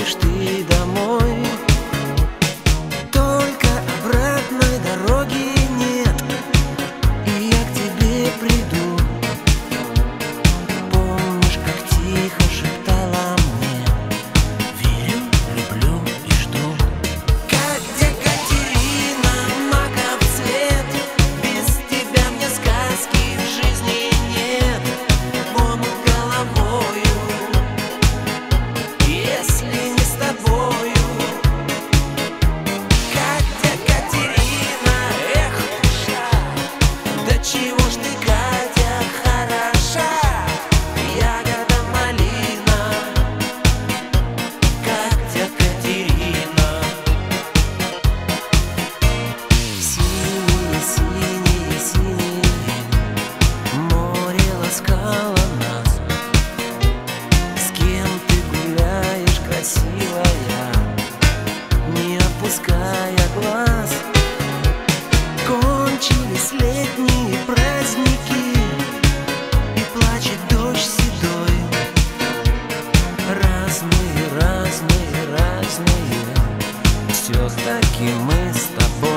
приедешь ты домой. Только обратной дороги нет, и я к тебе приду. Помнишь, как тихо шептала мне: верю, люблю и жду. Катя, Катерина, маков цвет, без тебя мне сказки в жизни нет. Омут головою, если не с тобою. Катя, Катерина, эх, душа, да чего ж ты, Катя, хороша. Ягода малина, Катя, Катерина. Синие, синие, синие море ласкало нас. С кем ты гуляешь, красивая, не опуская глаз? Кончились летние праздники, и плачет дождь седой. Разные, разные, разные, все-таки мы с тобой.